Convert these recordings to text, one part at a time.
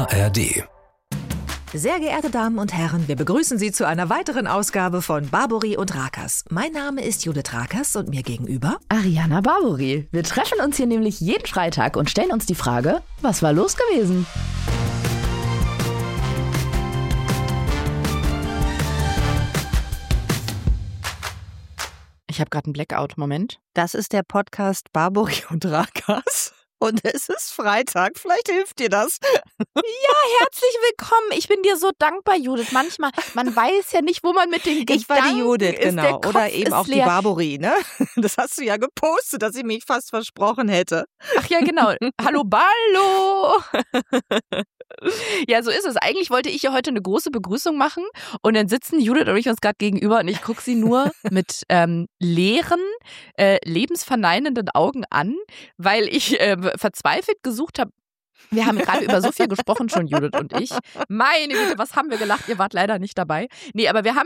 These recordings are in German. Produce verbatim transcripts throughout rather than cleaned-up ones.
A R D. Sehr geehrte Damen und Herren, wir begrüßen Sie zu einer weiteren Ausgabe von Barbori und Rakers. Mein Name ist Judith Rakers und mir gegenüber Ariana Barbori. Wir treffen uns hier nämlich jeden Freitag und stellen uns die Frage, was war los gewesen? Ich habe gerade einen Blackout-Moment. Das ist der Podcast Barbori und Rakers. Und es ist Freitag. Vielleicht hilft dir das. Ja, herzlich willkommen. Ich bin dir so dankbar, Judith. Manchmal, man weiß ja nicht, wo man mit den Gedanken Ich war die Judith, ist, genau. Oder eben auch leer. die Barbori, ne? Das hast du ja gepostet, dass ich mich fast versprochen hätte. Ach ja, genau. Hallo, Ballo. Ja, so ist es. Eigentlich wollte ich ja heute eine große Begrüßung machen und dann sitzen Judith und ich uns gerade gegenüber und ich gucke sie nur mit ähm, leeren, äh, lebensverneinenden Augen an, weil ich äh, verzweifelt gesucht habe. Wir haben gerade über so viel gesprochen schon, Judith und ich. Meine Güte, was haben wir gelacht? Ihr wart leider nicht dabei. Nee, aber wir haben...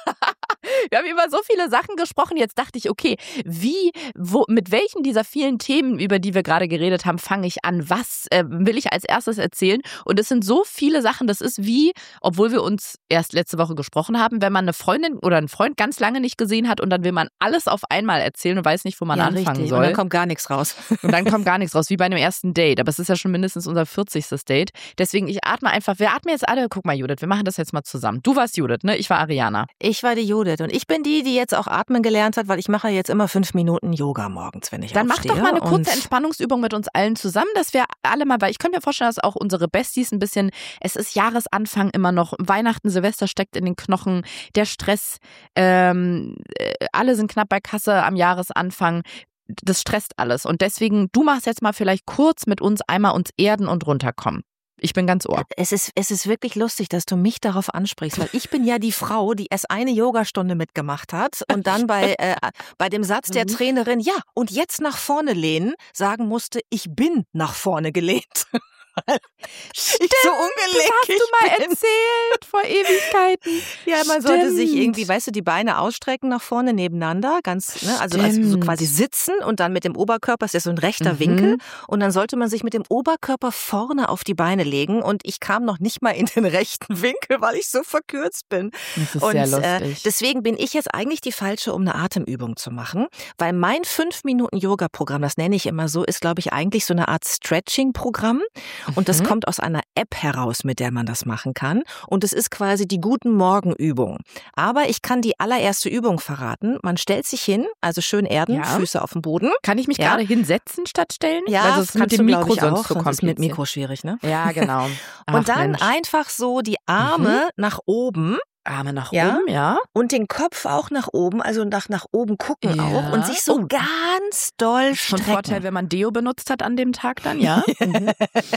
Wir haben über so viele Sachen gesprochen. Jetzt dachte ich, okay, wie, wo, mit welchen dieser vielen Themen, über die wir gerade geredet haben, fange ich an? Was äh, will ich als erstes erzählen? Und es sind so viele Sachen. Das ist wie, obwohl wir uns erst letzte Woche gesprochen haben, wenn man eine Freundin oder einen Freund ganz lange nicht gesehen hat und dann will man alles auf einmal erzählen und weiß nicht, wo man ja, anfangen richtig. soll. Und dann kommt gar nichts raus. Und dann kommt gar nichts raus, wie bei einem ersten Date. Aber es ist ja schon mindestens unser vierzigstes Date. Deswegen, ich atme einfach, wir atmen jetzt alle, guck mal Judith, wir machen das jetzt mal zusammen. Du warst Judith, ne? Ich war Ariana. Ich war die Judith und ich bin die, die jetzt auch atmen gelernt hat, weil ich mache jetzt immer fünf Minuten Yoga morgens, wenn ich Dann aufstehe. mach doch mal eine kurze und Entspannungsübung mit uns allen zusammen, dass wir alle mal, weil ich könnte mir vorstellen, dass auch unsere Besties ein bisschen, es ist Jahresanfang immer noch, Weihnachten, Silvester steckt in den Knochen, der Stress, ähm, alle sind knapp bei Kasse am Jahresanfang. Das stresst alles und deswegen, du machst jetzt mal vielleicht kurz mit uns einmal uns erden und runterkommen. Ich bin ganz ohr. Es ist, es ist wirklich lustig, dass du mich darauf ansprichst, weil ich bin ja die Frau, die erst eine Yogastunde mitgemacht hat und dann bei, äh, bei dem Satz der Trainerin, ja, und jetzt nach vorne lehnen, sagen musste, ich bin nach vorne gelehnt. Stimmt, ich so ungelenkig das hast du mal bin. erzählt vor Ewigkeiten. Ja, man Stimmt. sollte sich irgendwie, weißt du, die Beine ausstrecken nach vorne nebeneinander, ganz, ne, also, also so quasi sitzen und dann mit dem Oberkörper, ist ja so ein rechter Mhm. Winkel und dann sollte man sich mit dem Oberkörper vorne auf die Beine legen und ich kam noch nicht mal in den rechten Winkel, weil ich so verkürzt bin. Das ist und sehr äh, lustig. deswegen bin ich jetzt eigentlich die Falsche, um eine Atemübung zu machen, weil mein fünf Minuten Yoga-Programm, das nenne ich immer so, ist, glaube ich, eigentlich so eine Art Stretching-Programm. Und das Mhm. kommt aus einer App heraus, mit der man das machen kann. Und es ist quasi die Guten Morgen-Übung. Aber ich kann die allererste Übung verraten. Man stellt sich hin, also schön erden, Ja. Füße auf dem Boden. Kann ich mich Ja. gerade hinsetzen statt stellen? Ja, also es ist mit kannst dem du, Mikro glaub ich, sonst auch, so sonst ist mit kompliziert. Mikro schwierig, ne? Ja, genau. Ach, Und dann Mensch. einfach so die Arme nach oben Arme nach Ja. oben, ja. und den Kopf auch nach oben, also nach, nach oben gucken Ja. auch und sich so Oh. ganz doll Von strecken. Vorteil, wenn man Deo benutzt hat an dem Tag dann, ja. Mhm.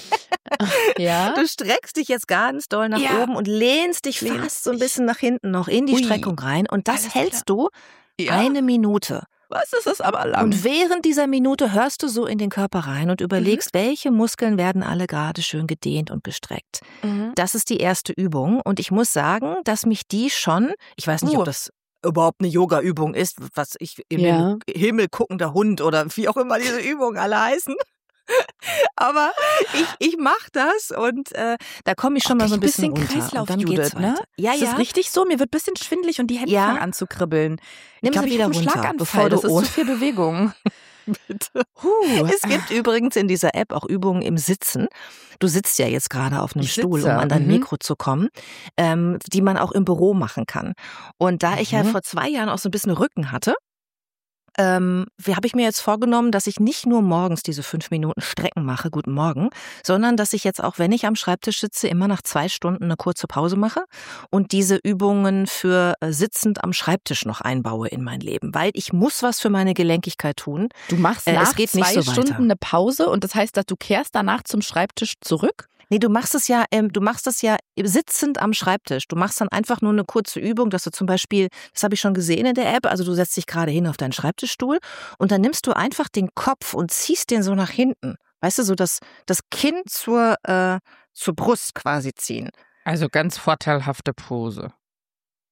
Ja. Du streckst dich jetzt ganz doll nach Ja. oben und lehnst dich Lehnst fast so ein dich. bisschen nach hinten noch in die Ui. Streckung rein und das Alles hältst du Ja. eine Minute. Was ist das aber lang? Und während dieser Minute hörst du so in den Körper rein und überlegst, Mhm. welche Muskeln werden alle gerade schön gedehnt und gestreckt. Mhm. Das ist die erste Übung und ich muss sagen, dass mich die schon, ich weiß nicht, Uh. ob das überhaupt eine Yoga-Übung ist, was ich im Ja. Himmel, Himmel guckender Hund oder wie auch immer diese Übungen alle heißen. Aber ich, ich mache das und äh, da komme ich schon mal so ein bisschen, runter. Kreislauf, und dann Judith, geht's ne? weiter. Ja, Ist ja. das richtig so? Mir wird ein bisschen schwindelig und die Hände Ja. fangen an zu kribbeln. Nimm ich glaub, sie ich wieder hab einen runter, Schlaganfall. bevor du Das ist ohne- zu viel Bewegung. Bitte. Huh. Es gibt übrigens in dieser App auch Übungen im Sitzen. Du sitzt ja jetzt gerade auf einem Ich Stuhl, sitze, um an dein mhm. Mikro zu kommen, ähm, die man auch im Büro machen kann. Und da ich ja Mhm. vor zwei Jahren auch so ein bisschen Rücken hatte, ähm, wie habe ich mir jetzt vorgenommen, dass ich nicht nur morgens diese fünf Minuten Strecken mache, guten Morgen, sondern dass ich jetzt auch, wenn ich am Schreibtisch sitze, immer nach zwei Stunden eine kurze Pause mache und diese Übungen für äh, sitzend am Schreibtisch noch einbaue in mein Leben, weil ich muss was für meine Gelenkigkeit tun. Du machst Äh, es nach geht nicht zwei so weiter. Stunden eine Pause und das heißt, dass du kehrst danach zum Schreibtisch zurück? Nee, du machst es ja, ähm, du machst es ja sitzend am Schreibtisch. Du machst dann einfach nur eine kurze Übung, dass du zum Beispiel, das habe ich schon gesehen in der App, also du setzt dich gerade hin auf deinen Schreibtischstuhl und dann nimmst du einfach den Kopf und ziehst den so nach hinten. Weißt du, so das, das Kinn zur, äh, zur Brust quasi ziehen. Also ganz vorteilhafte Pose.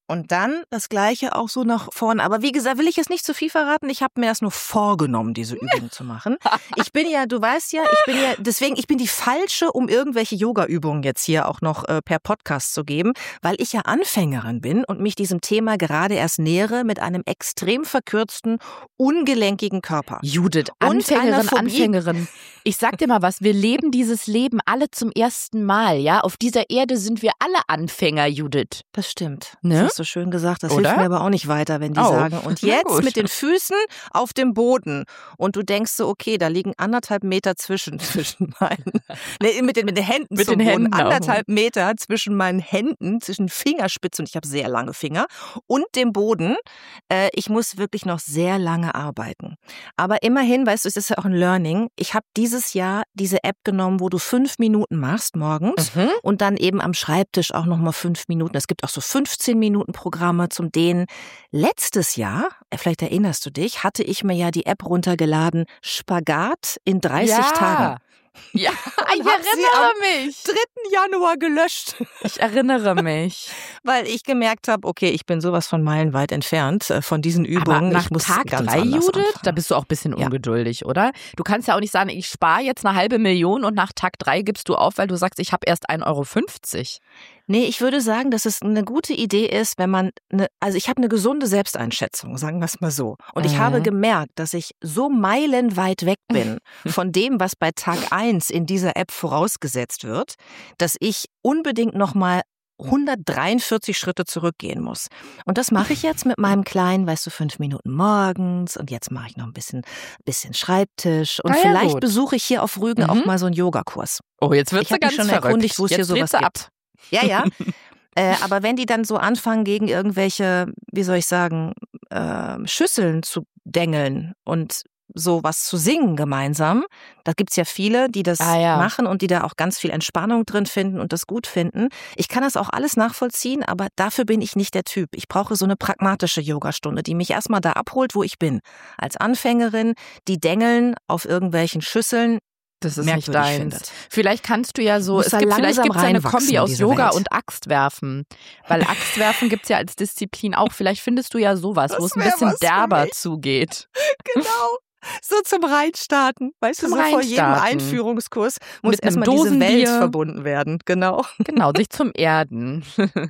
Und dann das Gleiche auch so nach vorne. Aber wie gesagt, will ich jetzt nicht zu viel verraten. Ich habe mir das nur vorgenommen, diese Übung zu machen. Ich bin ja, du weißt ja, ich bin ja, deswegen, ich bin die Falsche, um irgendwelche Yoga-Übungen jetzt hier auch noch äh, per Podcast zu geben, weil ich ja Anfängerin bin und mich diesem Thema gerade erst nähere mit einem extrem verkürzten, ungelenkigen Körper. Judith, Anfängerin, Anfängerin. Ich sag dir mal was, wir leben dieses Leben alle zum ersten Mal, ja? Auf dieser Erde sind wir alle Anfänger, Judith. Das stimmt. Ne? Das hast du schön gesagt. Das Oder? hilft mir aber auch nicht weiter, wenn die Oh. sagen, und jetzt mit den Füßen auf dem Boden. Und du denkst so, okay, da liegen anderthalb Meter zwischen, zwischen meinen, nee, mit den, mit den Händen Mit zum den Boden. Händen auch. Anderthalb Meter zwischen meinen Händen, zwischen Fingerspitzen, und ich habe sehr lange Finger, und dem Boden. Äh, ich muss wirklich noch sehr lange arbeiten. Aber immerhin, weißt du, es ist ja auch ein Learning. Ich habe dieses Jahr diese App genommen, wo du fünf Minuten machst morgens Mhm. und dann eben am Schreibtisch auch nochmal fünf Minuten. Es gibt auch so fünfzehn Minuten Programme zum Dehnen. Letztes Jahr, vielleicht erinnerst du dich, hatte ich mir ja die App runtergeladen, Spagat in dreißig ja. Tagen. Ja, ich Und hab sie erinnere mich. dritten Januar gelöscht, Ich erinnere mich. weil ich gemerkt habe, okay, ich bin sowas von meilenweit entfernt äh, von diesen Aber Übungen. nach ich muss Tag ganz drei, anders Judith, anfangen. da bist du auch ein bisschen Ja. ungeduldig, oder? Du kannst ja auch nicht sagen, ich spare jetzt eine halbe Million und nach Tag drei gibst du auf, weil du sagst, ich habe erst ein Euro fünfzig. Nee, ich würde sagen, dass es eine gute Idee ist, wenn man, eine, also ich habe eine gesunde Selbsteinschätzung, sagen wir es mal so. Und ich Mhm. habe gemerkt, dass ich so meilenweit weg bin von dem, was bei Tag eins in dieser App vorausgesetzt wird, dass ich unbedingt nochmal hundertdreiundvierzig Schritte zurückgehen muss. Und das mache ich jetzt mit meinem kleinen, weißt du, fünf Minuten morgens, und jetzt mache ich noch ein bisschen, bisschen Schreibtisch, und Ah ja, vielleicht gut. besuche ich hier auf Rügen Mhm. auch mal so einen Yogakurs. Oh, jetzt wird Ich sie habe ganz mich schon verrückt. erkundigt, wo es Jetzt hier sowas dreht sie ab. gibt. Ja, ja. äh, aber wenn die dann so anfangen, gegen irgendwelche, wie soll ich sagen, äh, Schüsseln zu dengeln und so was zu singen gemeinsam, da gibt's ja viele, die das Ah, ja. machen und die da auch ganz viel Entspannung drin finden und das gut finden. Ich kann das auch alles nachvollziehen, aber dafür bin ich nicht der Typ. Ich brauche so eine pragmatische Yogastunde, die mich erstmal da abholt, wo ich bin. Als Anfängerin, die dengeln auf irgendwelchen Schüsseln. Das ist merkwürdig nicht deins. findet. Vielleicht kannst du ja so, Muss es da gibt, vielleicht langsam gibt es eine reinwachsen Kombi in aus diese Yoga Welt. und Axtwerfen. Weil Axtwerfen gibt's ja als Disziplin auch. Vielleicht findest du ja sowas, Das wo es ein wär bisschen was für derber mich. zugeht. Genau. So zum Reinstarten. Weißt Zum du, so vor jedem Reinstarten. Einführungskurs muss Mit einem erstmal diese Welt Dosenbier. verbunden werden. Genau. Genau, sich zum Erden.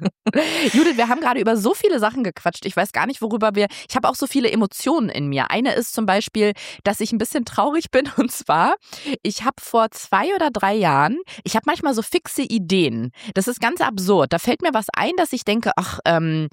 Judith, wir haben gerade über so viele Sachen gequatscht. Ich weiß gar nicht, worüber wir. Ich habe auch so viele Emotionen in mir. Eine ist zum Beispiel, dass ich ein bisschen traurig bin. Und zwar, ich habe vor zwei oder drei Jahren, ich habe manchmal so fixe Ideen. Das ist ganz absurd. Da fällt mir was ein, dass ich denke, ach, ähm,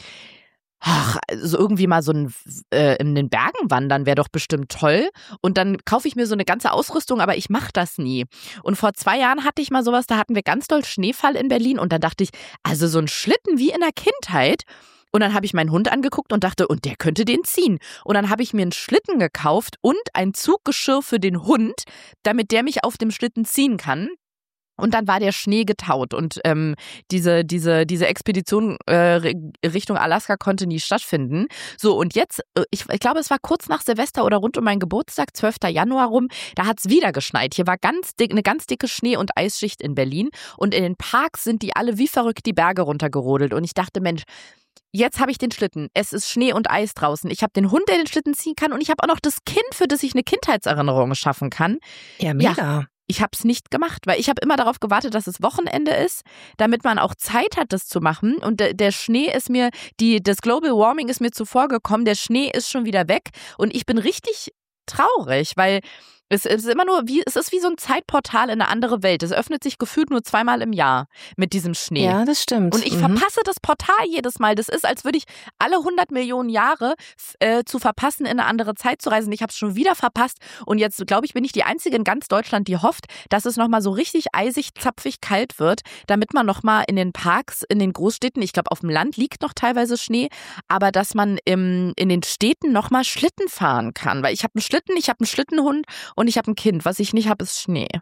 Ach, also irgendwie mal so ein äh, in den Bergen wandern wäre doch bestimmt toll. Und dann kaufe ich mir so eine ganze Ausrüstung, aber ich mache das nie. Und vor zwei Jahren hatte ich mal sowas, da hatten wir ganz doll Schneefall in Berlin und dann dachte ich, also so ein Schlitten wie in der Kindheit. Und dann habe ich meinen Hund angeguckt und dachte, und der könnte den ziehen. Und dann habe ich mir einen Schlitten gekauft und ein Zuggeschirr für den Hund, damit der mich auf dem Schlitten ziehen kann. Und dann war der Schnee getaut und ähm, diese diese diese Expedition äh, Richtung Alaska konnte nie stattfinden. So, und jetzt, äh, ich, ich glaube, es war kurz nach Silvester oder rund um meinen Geburtstag, zwölfter Januar rum, da hat's wieder geschneit. Hier war ganz dick, eine ganz dicke Schnee- und Eisschicht in Berlin und in den Parks sind die alle wie verrückt die Berge runtergerodelt. Und ich dachte, Mensch, jetzt habe ich den Schlitten. Es ist Schnee und Eis draußen. Ich habe den Hund, der den Schlitten ziehen kann, und ich habe auch noch das Kind, für das ich eine Kindheitserinnerung schaffen kann. Ja, mega. Ich habe es nicht gemacht, weil ich habe immer darauf gewartet, dass es Wochenende ist, damit man auch Zeit hat, das zu machen. Und der, der Schnee ist mir, die, das Global Warming ist mir zuvor gekommen. Der Schnee ist schon wieder weg und ich bin richtig traurig, weil es ist immer nur wie, es ist wie so ein Zeitportal in eine andere Welt. Es öffnet sich gefühlt nur zweimal im Jahr mit diesem Schnee. Ja, das stimmt. Und ich Mhm. verpasse das Portal jedes Mal. Das ist, als würde ich alle hundert Millionen Jahre äh, zu verpassen, in eine andere Zeit zu reisen. Ich habe es schon wieder verpasst. Und jetzt, glaube ich, bin ich die Einzige in ganz Deutschland, die hofft, dass es nochmal so richtig eisig, zapfig kalt wird, damit man nochmal in den Parks, in den Großstädten, ich glaube, auf dem Land liegt noch teilweise Schnee, aber dass man im, in den Städten nochmal Schlitten fahren kann. Weil ich habe einen Schlitten, ich habe einen Schlittenhund und ich habe ein Kind. Was ich nicht habe, ist Schnee.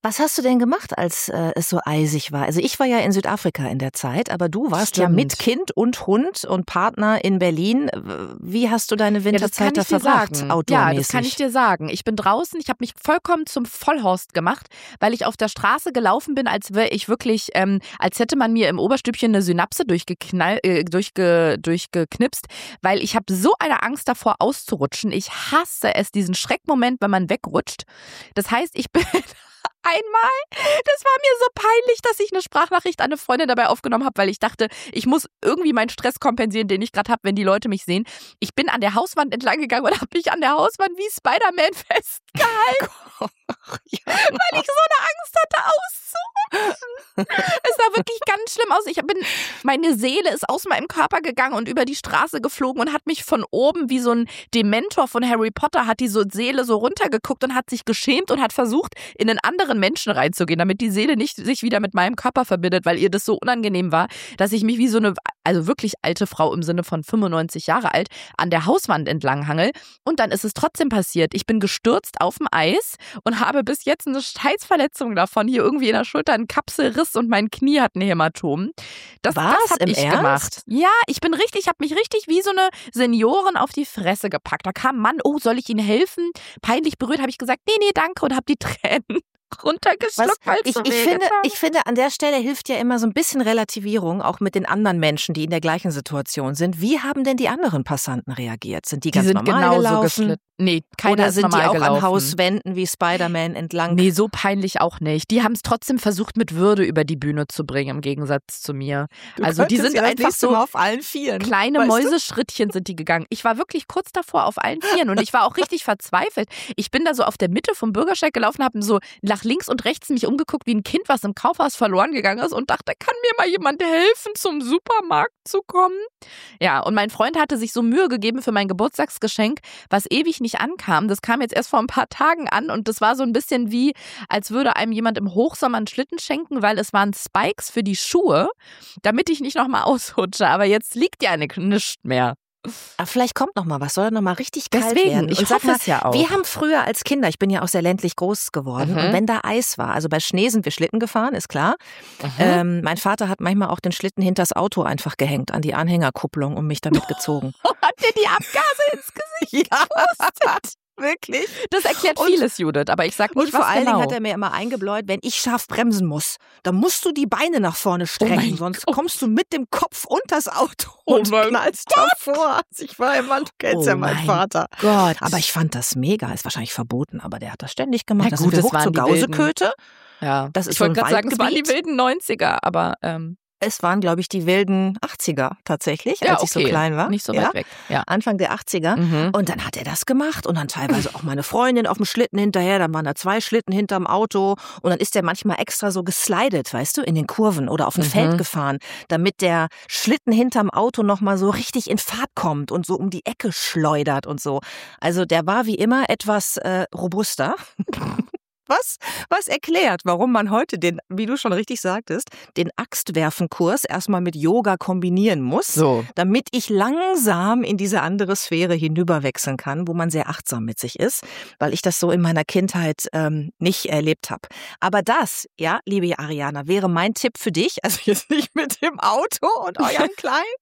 Was hast du denn gemacht, als äh, es so eisig war? Also ich war ja in Südafrika in der Zeit, aber du warst Stimmt. ja mit Kind und Hund und Partner in Berlin. Wie hast du deine Winterzeit ja, da verbracht, sagen. outdoormäßig? Ja, das kann ich dir sagen. Ich bin draußen, ich habe mich vollkommen zum Vollhorst gemacht, weil ich auf der Straße gelaufen bin, als wäre ich wirklich, ähm, als hätte man mir im Oberstübchen eine Synapse durchgeknall, äh, durchge, durchgeknipst, weil ich habe so eine Angst davor auszurutschen. Ich hasse es, diesen Schreckmoment, wenn man wegrutscht. Das heißt, ich bin... Einmal, das war mir so peinlich, dass ich eine Sprachnachricht an eine Freundin dabei aufgenommen habe, weil ich dachte, ich muss irgendwie meinen Stress kompensieren, den ich gerade habe, wenn die Leute mich sehen. Ich bin an der Hauswand entlang gegangen und habe mich an der Hauswand wie Spider-Man festgehalten, ja. weil ich so eine Angst hatte, auszurutschen. Es sah wirklich ganz schlimm aus. Ich bin, meine Seele ist aus meinem Körper gegangen und über die Straße geflogen und hat mich von oben wie so ein Dementor von Harry Potter, hat die so Seele so runtergeguckt und hat sich geschämt und hat versucht, in einen anderen Menschen reinzugehen, damit die Seele nicht sich wieder mit meinem Körper verbindet, weil ihr das so unangenehm war, dass ich mich wie so eine, also wirklich alte Frau im Sinne von fünfundneunzig Jahre alt, an der Hauswand entlang hangel. Und dann ist es trotzdem passiert. Ich bin gestürzt auf dem Eis und habe bis jetzt eine Scheißverletzung davon. Hier irgendwie in der Schulter ein Kapselriss und mein Knie hat ein Hämatom. Das, das habe ich Ernst? gemacht. Ja, ich bin richtig, ich habe mich richtig wie so eine Seniorin auf die Fresse gepackt. Da kam ein Mann, oh, soll ich Ihnen helfen? Peinlich berührt habe ich gesagt, nee, nee, danke und habe die Tränen runtergeschluckt. Was, ich, ich, finde, ich finde, an der Stelle hilft ja immer so ein bisschen Relativierung, auch mit den anderen Menschen, die in der gleichen Situation sind. Wie haben denn die anderen Passanten reagiert? Sind die, die ganz sind normal genauso gelaufen? Geschlitt. Nee, keiner Oder ist sind normal die auch gelaufen. an Hauswänden wie Spider-Man entlang? Nee, so peinlich auch nicht. Die haben es trotzdem versucht, mit Würde über die Bühne zu bringen, im Gegensatz zu mir. Du also die sind ja einfach so Mal auf allen Vieren. Kleine weißt Mäuseschrittchen sind die gegangen. Ich war wirklich kurz davor auf allen Vieren und ich war auch richtig verzweifelt. Ich bin da so auf der Mitte vom Bürgersteig gelaufen, habe so nach links und rechts mich umgeguckt wie ein Kind, was im Kaufhaus verloren gegangen ist und dachte, kann mir mal jemand helfen, zum Supermarkt zu kommen? Ja, und mein Freund hatte sich so Mühe gegeben für mein Geburtstagsgeschenk, was ewig nicht ankam. Das kam jetzt erst vor ein paar Tagen an und das war so ein bisschen wie, als würde einem jemand im Hochsommer einen Schlitten schenken, weil es waren Spikes für die Schuhe, damit ich nicht nochmal ausrutsche. Aber jetzt liegt ja nichts mehr. Aber vielleicht kommt noch mal was, soll noch mal richtig kalt Deswegen, werden. ich und sag hoffe mal, es ja auch. Wir haben früher als Kinder, ich bin ja auch sehr ländlich groß geworden, Mhm. und wenn da Eis war, also bei Schnee sind wir Schlitten gefahren, ist klar. Mhm. Ähm, mein Vater hat manchmal auch den Schlitten hinters Auto einfach gehängt, an die Anhängerkupplung und mich damit gezogen. Hat dir die Abgase ins Gesicht gepustet? Wirklich? Das erklärt Und- vieles, Judith, aber ich sag nicht, Und vor was allen genau. Dingen hat er mir immer eingebläut, wenn ich scharf bremsen muss, dann musst du die Beine nach vorne strecken, mein sonst Gott. kommst du mit dem Kopf unters Auto Oh und mein knallst davor. Ich war immer, du kennst Oh ja meinen mein Vater. Gott. Aber ich fand das mega, ist wahrscheinlich verboten, aber der hat das ständig gemacht. Na Da gut, sind wir das hoch waren zur die wilden- Gauseköte. ja. Das ist ich so wollte ein gerade sagen, es waren die Waldgebiet. wilden neunziger, aber ähm, Es waren, glaube ich, die wilden achtziger tatsächlich, ja, als ich so okay. klein war. Nicht so ja? weit weg. Ja. Anfang der achtziger. Mhm. Und dann hat er das gemacht und dann teilweise auch meine Freundin auf dem Schlitten hinterher, dann waren da zwei Schlitten hinterm Auto und dann ist der manchmal extra so geslidet, weißt du, in den Kurven oder auf ein Mhm. Feld gefahren, damit der Schlitten hinterm Auto nochmal so richtig in Fahrt kommt und so um die Ecke schleudert und so. Also der war wie immer etwas äh, robuster. Was, was erklärt, warum man heute den, wie du schon richtig sagtest, den Axtwerfenkurs erstmal mit Yoga kombinieren muss, So. damit ich langsam in diese andere Sphäre hinüberwechseln kann, wo man sehr achtsam mit sich ist, weil ich das so in meiner Kindheit ähm, nicht erlebt habe. Aber das, ja, liebe Ariana, wäre mein Tipp für dich, also jetzt nicht mit dem Auto und eurem Kleinen,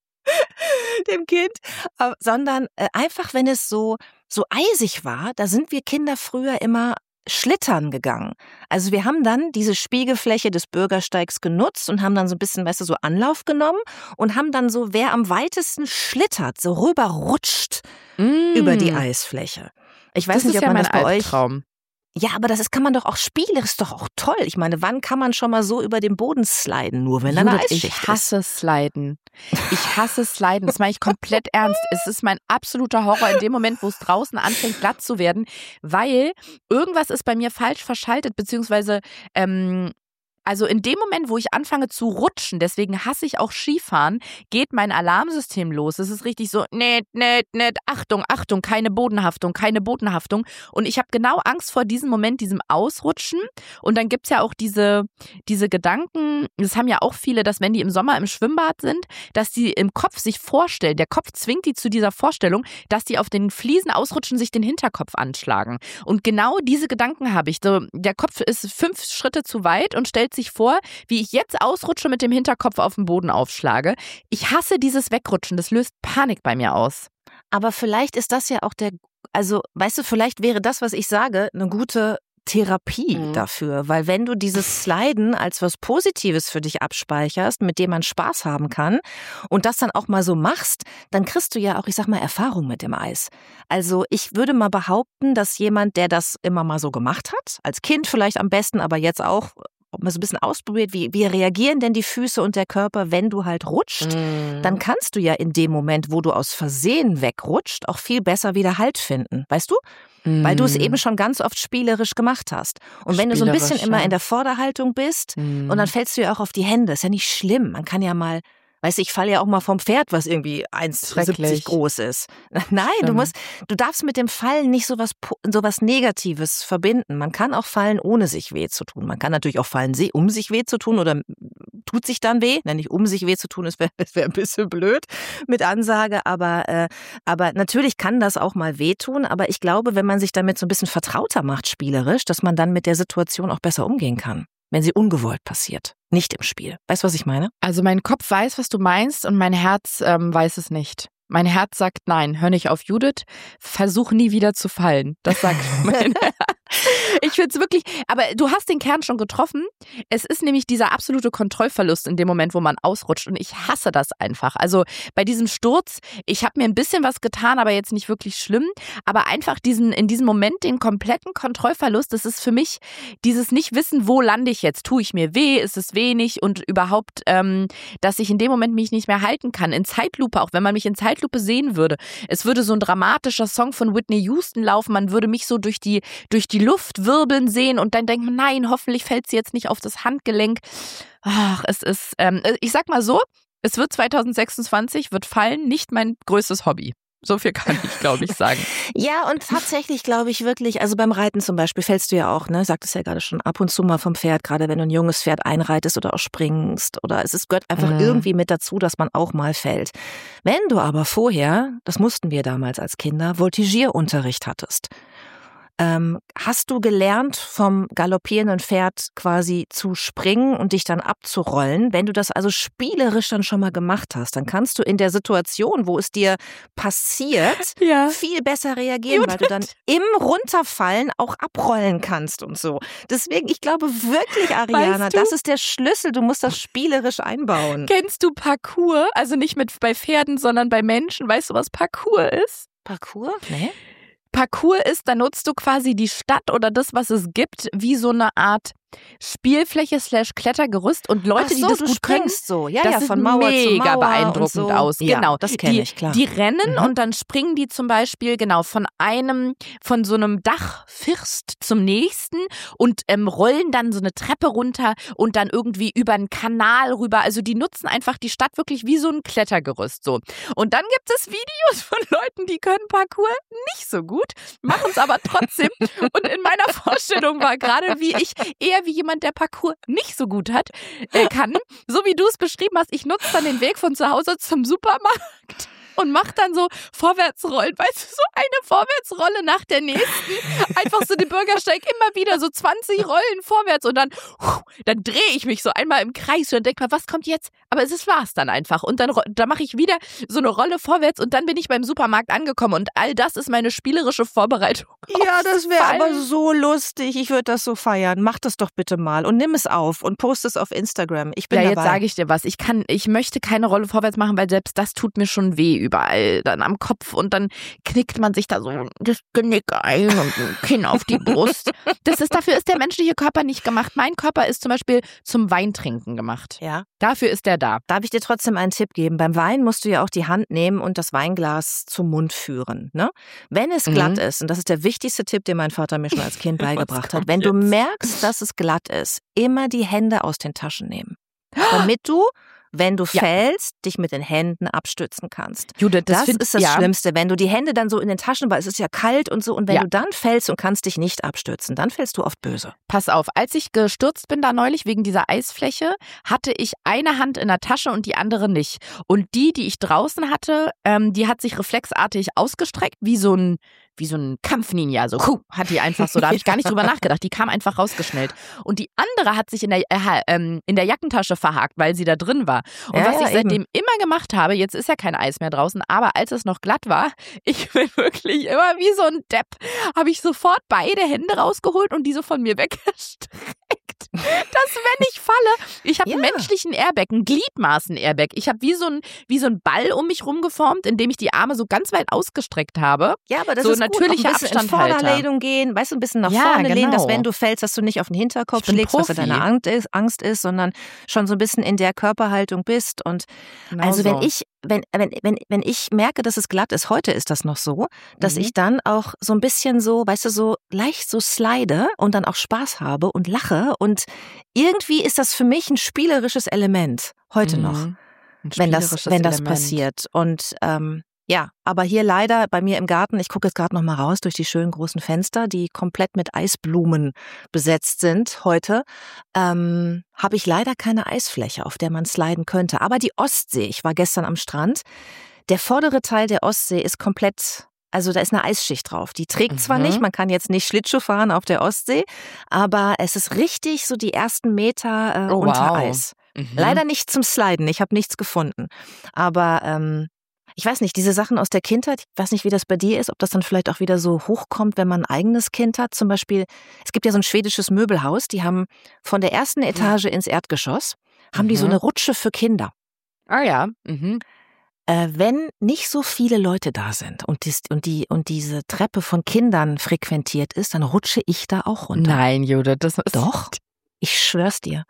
dem Kind, äh, sondern äh, einfach, wenn es so, so eisig war, da sind wir Kinder früher immer Schlittern gegangen. Also wir haben dann diese Spiegelfläche des Bürgersteigs genutzt und haben dann so ein bisschen, weißt du, so Anlauf genommen und haben dann so, wer am weitesten schlittert, so rüberrutscht Mm. über die Eisfläche. Ich weiß das nicht, ist ob ja man mein das bei euch... Albtraum. Ja, aber das ist, kann man doch auch spielerisch, ist doch auch toll. Ich meine, wann kann man schon mal so über den Boden sliden? Nur wenn da eine Judith, Eisschicht ich hasse Sliden. Ich hasse Sliden. Das meine ich komplett ernst. Es ist mein absoluter Horror in dem Moment, wo es draußen anfängt, glatt zu werden, weil irgendwas ist bei mir falsch verschaltet, beziehungsweise ähm, Also in dem Moment, wo ich anfange zu rutschen, deswegen hasse ich auch Skifahren, geht mein Alarmsystem los. Es ist richtig so, net, net, net, Achtung, Achtung, keine Bodenhaftung, keine Bodenhaftung. Und ich habe genau Angst vor diesem Moment, diesem Ausrutschen. Und dann gibt's ja auch diese, diese Gedanken, das haben ja auch viele, dass wenn die im Sommer im Schwimmbad sind, dass die im Kopf sich vorstellen, der Kopf zwingt die zu dieser Vorstellung, dass die auf den Fliesen ausrutschen, sich den Hinterkopf anschlagen. Und genau diese Gedanken habe ich. So, der Kopf ist fünf Schritte zu weit und stellt sich vor, wie ich jetzt ausrutsche, mit dem Hinterkopf auf den Boden aufschlage. Ich hasse dieses Wegrutschen, das löst Panik bei mir aus. Aber vielleicht ist das ja auch der, also weißt du, vielleicht wäre das, was ich sage, eine gute Therapie mhm. dafür, weil wenn du dieses Sliden als was Positives für dich abspeicherst, mit dem man Spaß haben kann und das dann auch mal so machst, dann kriegst du ja auch, ich sag mal, Erfahrung mit dem Eis. Also ich würde mal behaupten, dass jemand, der das immer mal so gemacht hat, als Kind vielleicht am besten, aber jetzt auch, ob man so ein bisschen ausprobiert, wie, wie reagieren denn die Füße und der Körper, wenn du halt rutscht, mm. dann kannst du ja in dem Moment, wo du aus Versehen wegrutscht, auch viel besser wieder Halt finden, weißt du? Mm. Weil du es eben schon ganz oft spielerisch gemacht hast. Und wenn du so ein bisschen ja. immer in der Vorderhaltung bist mm. und dann fällst du ja auch auf die Hände, ist ja nicht schlimm, man kann ja mal, weißt du, ich falle ja auch mal vom Pferd, was irgendwie eins Komma siebzig groß ist. Nein, Schlimm. du musst, du darfst mit dem Fallen nicht sowas, sowas Negatives verbinden. Man kann auch fallen, ohne sich weh zu tun. Man kann natürlich auch fallen, um sich weh zu tun oder tut sich dann weh. Nein, nicht um sich weh zu tun, das wäre wär ein bisschen blöd mit Ansage. Aber, äh, aber natürlich kann das auch mal wehtun. Aber ich glaube, wenn man sich damit so ein bisschen vertrauter macht, spielerisch, dass man dann mit der Situation auch besser umgehen kann, wenn sie ungewollt passiert, nicht im Spiel. Weißt du, was ich meine? Also mein Kopf weiß, was du meinst und mein Herz ähm, weiß es nicht. Mein Herz sagt nein, hör nicht auf Judith, versuch nie wieder zu fallen. Das sagt mein Herz. Ich finde es wirklich, aber du hast den Kern schon getroffen. Es ist nämlich dieser absolute Kontrollverlust in dem Moment, wo man ausrutscht und ich hasse das einfach. Also bei diesem Sturz, ich habe mir ein bisschen was getan, aber jetzt nicht wirklich schlimm, aber einfach diesen in diesem Moment den kompletten Kontrollverlust, das ist für mich dieses Nicht-Wissen, wo lande ich jetzt? Tue ich mir weh? Ist es wenig? Und überhaupt, ähm, dass ich in dem Moment mich nicht mehr halten kann. In Zeitlupe, auch wenn man mich in Zeitlupe sehen würde. Es würde so ein dramatischer Song von Whitney Houston laufen, man würde mich so durch die, durch die Luft wirbeln sehen und dann denkt man, nein, hoffentlich fällt sie jetzt nicht auf das Handgelenk. Ach, es ist, ähm, ich sag mal so, es wird zwanzig sechsundzwanzig, wird Fallen nicht mein größtes Hobby. So viel kann ich, glaube ich, sagen. Ja, und tatsächlich glaube ich wirklich, also beim Reiten zum Beispiel fällst du ja auch, ne, sagtest ja gerade schon, ab und zu mal vom Pferd, gerade wenn du ein junges Pferd einreitest oder auch springst oder es ist, gehört einfach mhm. irgendwie mit dazu, dass man auch mal fällt. Wenn du aber vorher, das mussten wir damals als Kinder, Voltigierunterricht hattest, Ähm, hast du gelernt, vom galoppierenden Pferd quasi zu springen und dich dann abzurollen? Wenn du das also spielerisch dann schon mal gemacht hast, dann kannst du in der Situation, wo es dir passiert, ja. viel besser reagieren, Judith. Weil du dann im Runterfallen auch abrollen kannst und so. Deswegen, ich glaube wirklich, Ariana, weißt du, das ist der Schlüssel. Du musst das spielerisch einbauen. Kennst du Parkour? Also nicht mit bei Pferden, sondern bei Menschen. Weißt du, was Parkour ist? Parkour? Nee. Parkour ist, da nutzt du quasi die Stadt oder das, was es gibt, wie so eine Art Spielfläche slash Klettergerüst und Leute, so, die das gut können, so. ja, das ja, sieht von Mauer mega zu Mauer beeindruckend so. aus. Ja, genau, das kenne die, ich, klar. Die rennen mhm. und dann springen die zum Beispiel genau von einem, von so einem Dachfirst zum nächsten und ähm, rollen dann so eine Treppe runter und dann irgendwie über einen Kanal rüber. Also die nutzen einfach die Stadt wirklich wie so ein Klettergerüst. So. Und dann gibt es Videos von Leuten, die können Parkour nicht so gut, machen es aber trotzdem. Und in meiner Vorstellung war gerade, wie ich eher wie jemand, der Parkour nicht so gut hat, äh, kann, so wie du es beschrieben hast, ich nutze dann den Weg von zu Hause zum Supermarkt und mache dann so Vorwärtsrollen, weißt du, so eine Vorwärtsrolle nach der nächsten, einfach so den Bürgersteig immer wieder so zwanzig Rollen vorwärts und dann, dann drehe ich mich so einmal im Kreis und denke mal, was kommt jetzt? Aber es ist war's dann einfach und dann, dann mache ich wieder so eine Rolle vorwärts und dann bin ich beim Supermarkt angekommen und all das ist meine spielerische Vorbereitung. Ja, das wäre aber so lustig, ich würde das so feiern. Mach das doch bitte mal und nimm es auf und post es auf Instagram. Ich bin ja, dabei. Jetzt sage ich dir was, ich kann, ich möchte keine Rolle vorwärts machen, weil selbst das tut mir schon weh überall, dann am Kopf und dann knickt man sich da so das Genick ein und ein Kinn auf die Brust. Das ist, dafür ist der menschliche Körper nicht gemacht. Mein Körper ist zum Beispiel zum Weintrinken gemacht. Ja. Dafür ist der da. Darf ich dir trotzdem einen Tipp geben? Beim Wein musst du ja auch die Hand nehmen und das Weinglas zum Mund führen. Ne? Wenn es Mhm. glatt ist, und das ist der wichtigste Tipp, den mein Vater mir schon als Kind beigebracht hat, wenn jetzt? du merkst, dass es glatt ist, immer die Hände aus den Taschen nehmen. Damit du, wenn du Ja. fällst, dich mit den Händen abstützen kannst. Judith, das, Das find, ist das ja. Schlimmste, wenn du die Hände dann so in den Taschen, weil es ist ja kalt und so, und wenn Ja. du dann fällst und kannst dich nicht abstützen, dann fällst du oft böse. Pass auf, als ich gestürzt bin da neulich wegen dieser Eisfläche, hatte ich eine Hand in der Tasche und die andere nicht. Und die, die ich draußen hatte, ähm, die hat sich reflexartig ausgestreckt, wie so ein, wie so ein Kampfninja. So, huh, hat die einfach so, da habe ich gar nicht drüber nachgedacht. Die kam einfach rausgeschnellt. Und die andere hat sich in der, äh, ähm, in der Jackentasche verhakt, weil sie da drin war. Und Ja, was ja, ich seitdem immer gemacht habe, jetzt ist ja kein Eis mehr draußen, aber als es noch glatt war, ich bin wirklich immer wie so ein Depp, habe ich sofort beide Hände rausgeholt und diese von mir weggestreckt. Dass, wenn ich falle, ich habe Ja. einen menschlichen Airbag, einen Gliedmaßen-Airbag. Ich habe wie so ein wie so ein Ball um mich rumgeformt, indem ich die Arme so ganz weit ausgestreckt habe. Ja, aber das So ist natürlicher gut. Auch ein bisschen in Abstandhalter. Vorderlehnung gehen, weißt du, ein bisschen nach Ja, vorne lehnen, dass genau. wenn du fällst, dass du nicht auf den Hinterkopf Ich bin schlägst, was ja Profi. deine Angst ist, Angst ist, sondern schon so ein bisschen in der Körperhaltung bist. Und Genau also wenn so. ich, wenn, wenn, wenn, wenn ich merke, dass es glatt ist, heute ist das noch so, dass Mhm. ich dann auch so ein bisschen so, weißt du, so leicht so slide und dann auch Spaß habe und lache. Und irgendwie ist das für mich ein spielerisches Element, heute noch. Mhm. Ein wenn das, spielerisches wenn das Element. passiert. Und ähm, ja, aber hier leider bei mir im Garten, ich gucke jetzt gerade noch mal raus durch die schönen großen Fenster, die komplett mit Eisblumen besetzt sind heute, ähm, habe ich leider keine Eisfläche, auf der man sliden könnte. Aber die Ostsee, ich war gestern am Strand, der vordere Teil der Ostsee ist komplett, also da ist eine Eisschicht drauf. Die trägt zwar Mhm. nicht, man kann jetzt nicht Schlittschuh fahren auf der Ostsee, aber es ist richtig so die ersten Meter äh, Oh, unter wow. Eis. Mhm. Leider nicht zum Sliden, ich habe nichts gefunden. Aber ähm, ich weiß nicht, diese Sachen aus der Kindheit, ich weiß nicht, wie das bei dir ist, ob das dann vielleicht auch wieder so hochkommt, wenn man ein eigenes Kind hat. Zum Beispiel, es gibt ja so ein schwedisches Möbelhaus, die haben von der ersten Etage ins Erdgeschoss, haben die so Mhm. eine Rutsche für Kinder. Ah ja. Mhm. Äh, wenn nicht so viele Leute da sind und, dies, und, die, und diese Treppe von Kindern frequentiert ist, dann rutsche ich da auch runter. Nein, Judith, das ist Doch, ich schwör's dir.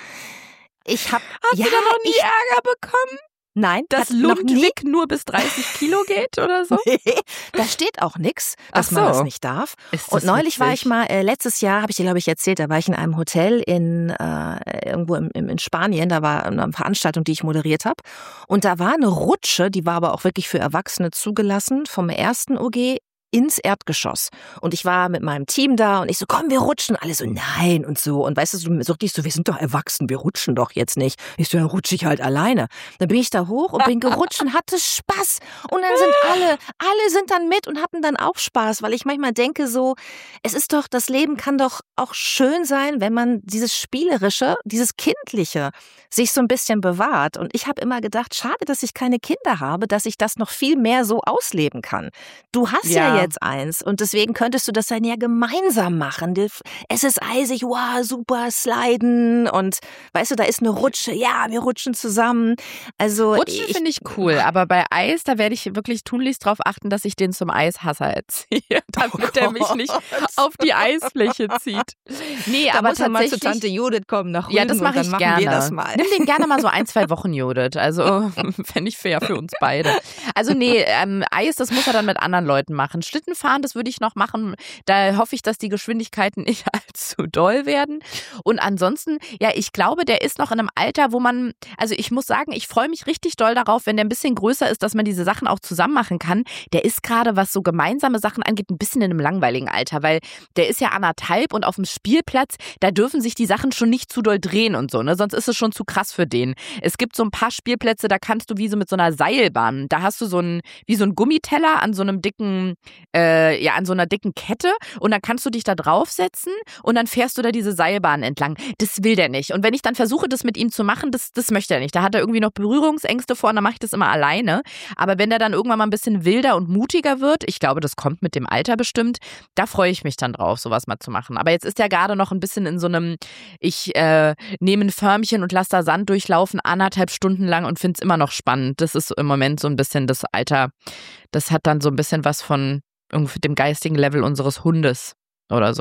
Ich hab, Hast ja, du da noch nie ich, Ärger bekommen, nein, dass hat noch nie. Ludwig nur bis dreißig Kilo geht oder so? Da steht auch nichts, dass Ach man das so. nicht darf. Ist Und das neulich war witzig. ich mal, äh, letztes Jahr, habe ich dir, glaube ich, erzählt, da war ich in einem Hotel in äh, irgendwo im, im, in Spanien, da war eine Veranstaltung, die ich moderiert habe. Und da war eine Rutsche, die war aber auch wirklich für Erwachsene zugelassen, vom ersten O G ins Erdgeschoss. Und ich war mit meinem Team da und ich so, komm, wir rutschen. Alle so, nein und so. Und weißt du, so, so richtig so, wir sind doch erwachsen, wir rutschen doch jetzt nicht. Ich so, dann rutsche ich halt alleine. Dann bin ich da hoch und bin gerutscht und hatte Spaß. Und dann sind alle, alle sind dann mit und hatten dann auch Spaß, weil ich manchmal denke so, es ist doch, das Leben kann doch auch schön sein, wenn man dieses Spielerische, dieses Kindliche sich so ein bisschen bewahrt. Und ich habe immer gedacht, schade, dass ich keine Kinder habe, dass ich das noch viel mehr so ausleben kann. Du hast ja, Ja. jetzt eins und deswegen könntest du das dann ja gemeinsam machen. Es ist eisig, wow, super, sliden und weißt du, da ist eine Rutsche, ja, wir rutschen zusammen. Also Rutschen ich, finde ich cool, aber bei Eis, da werde ich wirklich tunlichst drauf achten, dass ich den zum Eishasser erziehe, damit er mich nicht auf die Eisfläche zieht. Nee, da aber muss er mal zu tatsächlich. Tante Judith kommen nach Rügen Ja, das mache und ich dann gerne. machen wir das mal. Nimm den gerne mal so ein, zwei Wochen, Judith. Also fände ich fair für uns beide. Also nee, ähm, Eis, das muss er dann mit anderen Leuten machen. Schlittenfahren, das würde ich noch machen. Da hoffe ich, dass die Geschwindigkeiten nicht allzu doll werden. Und ansonsten, ja, ich glaube, der ist noch in einem Alter, wo man, also ich muss sagen, ich freue mich richtig doll darauf, wenn der ein bisschen größer ist, dass man diese Sachen auch zusammen machen kann. Der ist gerade, was so gemeinsame Sachen angeht, ein bisschen in einem langweiligen Alter, weil der ist ja anderthalb und auf dem Spielplatz, da dürfen sich die Sachen schon nicht zu doll drehen und so, ne? Sonst ist es schon zu krass für den. Es gibt so ein paar Spielplätze, da kannst du wie so mit so einer Seilbahn, da hast du so ein, wie so ein Gummiteller an so einem dicken, äh, ja, an so einer dicken Kette und dann kannst du dich da draufsetzen und dann fährst du da diese Seilbahn entlang. Das will der nicht. Und wenn ich dann versuche, das mit ihm zu machen, das, das möchte er nicht. Da hat er irgendwie noch Berührungsängste vor und dann mache ich das immer alleine. Aber wenn der dann irgendwann mal ein bisschen wilder und mutiger wird, ich glaube, das kommt mit dem Alter bestimmt, da freue ich mich dann drauf, sowas mal zu machen. Aber jetzt ist er gerade noch ein bisschen in so einem, ich äh, nehme ein Förmchen und lasse da Sand durchlaufen, anderthalb Stunden lang und finde es immer noch spannend. Das ist im Moment so ein bisschen das Alter, das hat dann so ein bisschen was von irgendwie dem geistigen Level unseres Hundes oder so.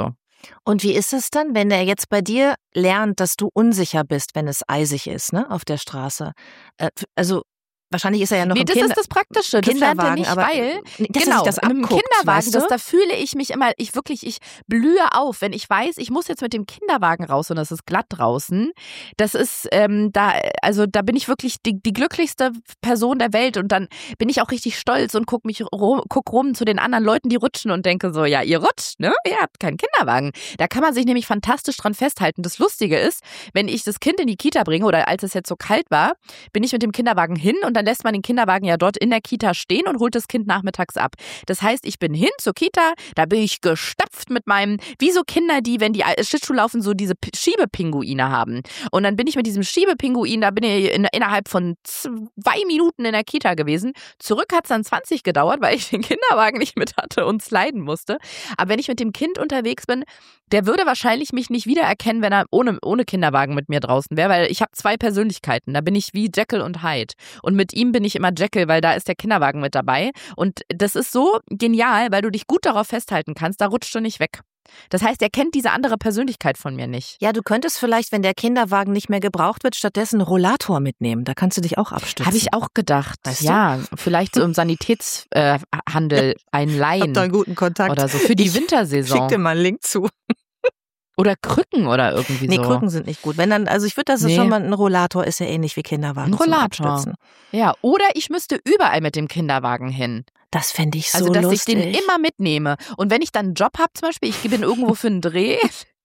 Und wie ist es dann, wenn er jetzt bei dir lernt, dass du unsicher bist, wenn es eisig ist, ne, auf der Straße? Äh, also wahrscheinlich ist er ja noch nee, im das Kinder- ist das Praktische. Das lernt er nicht, aber weil, dass er genau, sich das in einem abguckt, Kinderwagen, weißt du? das, da fühle ich mich immer, ich wirklich, ich blühe auf, wenn ich weiß, ich muss jetzt mit dem Kinderwagen raus und es ist glatt draußen. Das ist, ähm, da, also da bin ich wirklich die, die glücklichste Person der Welt und dann bin ich auch richtig stolz und guck mich rum, guck rum zu den anderen Leuten, die rutschen und denke so, ja, ihr rutscht, ne? Ihr habt keinen Kinderwagen. Da kann man sich nämlich fantastisch dran festhalten. Das Lustige ist, wenn ich das Kind in die Kita bringe oder als es jetzt so kalt war, bin ich mit dem Kinderwagen hin und dann lässt man den Kinderwagen ja dort in der Kita stehen und holt das Kind nachmittags ab. Das heißt, ich bin hin zur Kita, da bin ich gestapft mit meinem, wie so Kinder, die, wenn die Schlittschuh laufen, so diese P- Schiebepinguine haben. Und dann bin ich mit diesem Schiebepinguin, da bin ich in, innerhalb von zwei Minuten in der Kita gewesen. Zurück hat es dann zwanzig gedauert, weil ich den Kinderwagen nicht mit hatte und sliden musste. Aber wenn ich mit dem Kind unterwegs bin, der würde wahrscheinlich mich nicht wiedererkennen, wenn er ohne, ohne Kinderwagen mit mir draußen wäre, weil ich habe zwei Persönlichkeiten. Da bin ich wie Jekyll und Hyde. Und mit ihm bin ich immer Jekyll, weil da ist der Kinderwagen mit dabei. Und das ist so genial, weil du dich gut darauf festhalten kannst, da rutscht du nicht weg. Das heißt, er kennt diese andere Persönlichkeit von mir nicht. Ja, du könntest vielleicht, wenn der Kinderwagen nicht mehr gebraucht wird, stattdessen einen Rollator mitnehmen. Da kannst du dich auch abstützen. Habe ich auch gedacht. Weißt du? Ja, vielleicht so im Sanitätshandel äh, einleihen. Hab da einen guten Kontakt. Oder so für die Ich Wintersaison. Schick dir mal einen Link zu. Oder Krücken oder irgendwie Nee, so. Krücken sind nicht gut. Wenn dann, also ich würde das Nee. schon mal, ein Rollator ist ja ähnlich wie Kinderwagen. Ein zum Rollator. Abstützen. Ja, oder ich müsste überall mit dem Kinderwagen hin. Das fände ich so Also, dass lustig. ich den immer mitnehme. Und wenn ich dann einen Job habe, zum Beispiel, ich bin irgendwo für einen Dreh,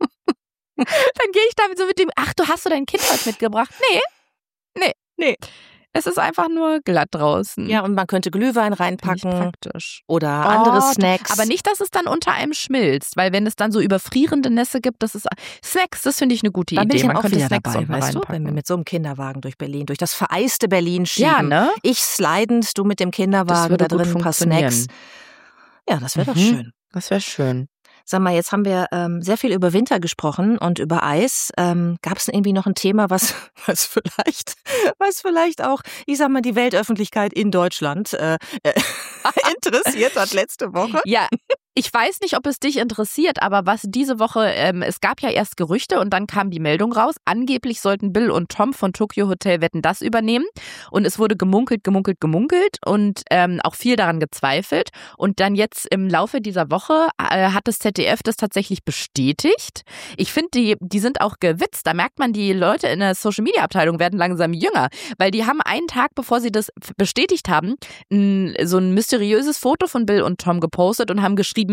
dann gehe ich damit so mit dem, ach, du hast du dein Kind heute mitgebracht? Nee, nee, Nee. Es ist einfach nur glatt draußen. Ja, und man könnte Glühwein Finde ich reinpacken praktisch. oder Oh, andere Snacks. Aber nicht, dass es dann unter einem schmilzt, weil wenn es dann so überfrierende Nässe gibt, das ist Snacks, das finde ich eine gute Dann Idee. bin ich Man dann auch könnte wieder Snacks dabei, unten weißt du, wenn wir reinpacken. mit so einem Kinderwagen durch Berlin, durch das vereiste Berlin schieben. Ja, ne? Ich slidend, du mit dem Das Kinderwagen, würde da drin gut ein paar funktionieren. Snacks. Ja, das wäre doch Mhm. schön. Das wäre schön. Sag mal, jetzt haben wir ähm, sehr viel über Winter gesprochen und über Eis. Ähm, Gab es denn irgendwie noch ein Thema, was, was vielleicht, was vielleicht auch, ich sag mal, die Weltöffentlichkeit in Deutschland äh, äh, interessiert hat letzte Woche? Ja, ich weiß nicht, ob es dich interessiert, aber was diese Woche, ähm, es gab ja erst Gerüchte und dann kam die Meldung raus, angeblich sollten Bill und Tom von Tokyo Hotel Wetten, das übernehmen und es wurde gemunkelt, gemunkelt, gemunkelt und ähm, auch viel daran gezweifelt und dann jetzt im Laufe dieser Woche äh, hat das Z D F das tatsächlich bestätigt. Ich finde, die, die sind auch gewitzt, da merkt man, die Leute in der Social-Media-Abteilung werden langsam jünger, weil die haben einen Tag, bevor sie das bestätigt haben, n, so ein mysteriöses Foto von Bill und Tom gepostet und haben geschrieben,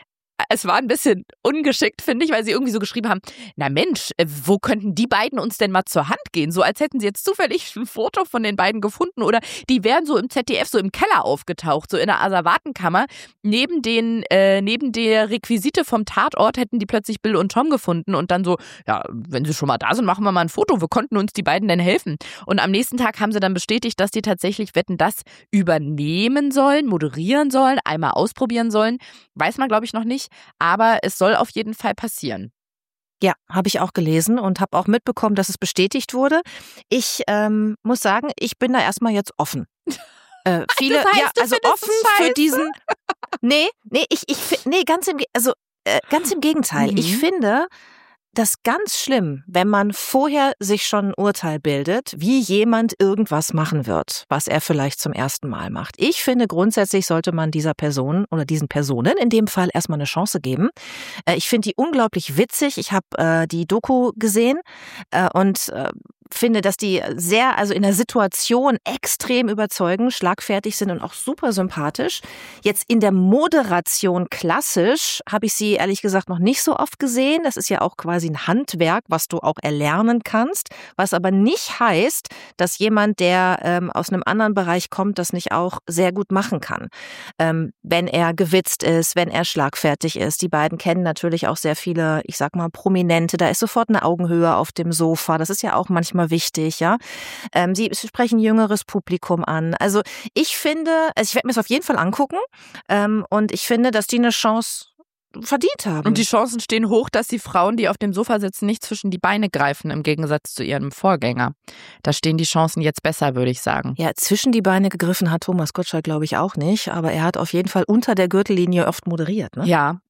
es war ein bisschen ungeschickt, finde ich, weil sie irgendwie so geschrieben haben, na Mensch, äh, wo könnten die beiden uns denn mal zur Hand gehen? So als hätten sie jetzt zufällig ein Foto von den beiden gefunden oder die wären so im Z D F so im Keller aufgetaucht, so in der Asservatenkammer. Neben den, äh, neben der Requisite vom Tatort hätten die plötzlich Bill und Tom gefunden und dann so, ja, wenn sie schon mal da sind, machen wir mal ein Foto. Wo konnten uns die beiden denn helfen? Und am nächsten Tag haben sie dann bestätigt, dass die tatsächlich Wetten, das übernehmen sollen, moderieren sollen, einmal ausprobieren sollen. Weiß man, glaube ich, noch nicht. Aber es soll auf jeden Fall passieren. Ja, habe ich auch gelesen und habe auch mitbekommen, dass es bestätigt wurde. Ich ähm, muss sagen, ich bin da erstmal jetzt offen. Äh, viele, Das heißt, ja, du also findest offen es für scheiße? diesen. Nee, nee, ich, ich, fi- nee, ganz im, Ge- also äh, ganz im Gegenteil. Mhm. Ich finde das ganz schlimm, wenn man vorher sich schon ein Urteil bildet, wie jemand irgendwas machen wird, was er vielleicht zum ersten Mal macht. Ich finde, grundsätzlich sollte man dieser Person oder diesen Personen in dem Fall erstmal eine Chance geben. Äh, ich finde die unglaublich witzig. Ich habe äh, die Doku gesehen äh, und äh, finde, dass die sehr, also in der Situation extrem überzeugend, schlagfertig sind und auch super sympathisch. Jetzt in der Moderation klassisch habe ich sie ehrlich gesagt noch nicht so oft gesehen. Das ist ja auch quasi ein Handwerk, was du auch erlernen kannst, was aber nicht heißt, dass jemand, der ähm, aus einem anderen Bereich kommt, das nicht auch sehr gut machen kann. Ähm, wenn er gewitzt ist, wenn er schlagfertig ist. Die beiden kennen natürlich auch sehr viele, ich sag mal, Prominente. Da ist sofort eine Augenhöhe auf dem Sofa. Das ist ja auch manchmal wichtig, ja. Ähm, sie sprechen jüngeres Publikum an. Also ich finde, also ich werde mir das auf jeden Fall angucken ähm, und ich finde, dass die eine Chance verdient haben. Und die Chancen stehen hoch, dass die Frauen, die auf dem Sofa sitzen, nicht zwischen die Beine greifen, im Gegensatz zu ihrem Vorgänger. Da stehen die Chancen jetzt besser, würde ich sagen. Ja, zwischen die Beine gegriffen hat Thomas Gottschalk, glaube ich, auch nicht, aber er hat auf jeden Fall unter der Gürtellinie oft moderiert, ne? Ja,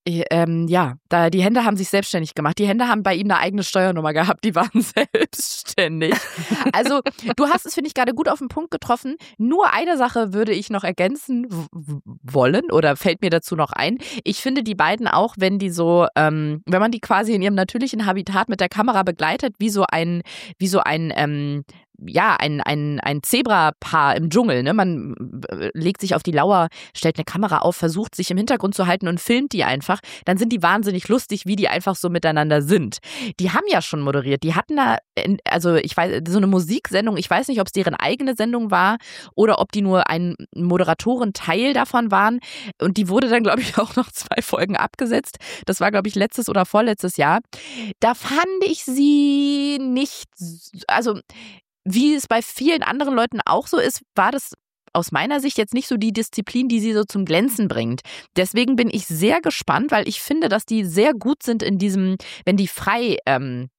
ähm, ja, da die Hände haben sich selbstständig gemacht. Die Hände haben bei ihm eine eigene Steuernummer gehabt, die waren selbstständig. Also du hast es, finde ich, gerade gut auf den Punkt getroffen. Nur eine Sache würde ich noch ergänzen w- wollen oder fällt mir dazu noch ein. Ich finde die beiden auch, wenn die so, ähm, wenn man die quasi in ihrem natürlichen Habitat mit der Kamera begleitet, wie so ein, wie so ein, ähm, ja, ein, ein, ein Zebrapaar im Dschungel, ne? Man legt sich auf die Lauer, stellt eine Kamera auf, versucht sich im Hintergrund zu halten und filmt die einfach. Dann sind die wahnsinnig lustig, wie die einfach so miteinander sind. Die haben ja schon moderiert. Die hatten da, also ich weiß, so eine Musiksendung, ich weiß nicht, ob es deren eigene Sendung war oder ob die nur ein Moderatorenteil davon waren. Und die wurde dann, glaube ich, auch noch zwei Folgen abgesetzt. Das war, glaube ich, letztes oder vorletztes Jahr. Da fand ich sie nicht, also wie es bei vielen anderen Leuten auch so ist, war das aus meiner Sicht jetzt nicht so die Disziplin, die sie so zum Glänzen bringt. Deswegen bin ich sehr gespannt, weil ich finde, dass die sehr gut sind in diesem, wenn die frei ähm,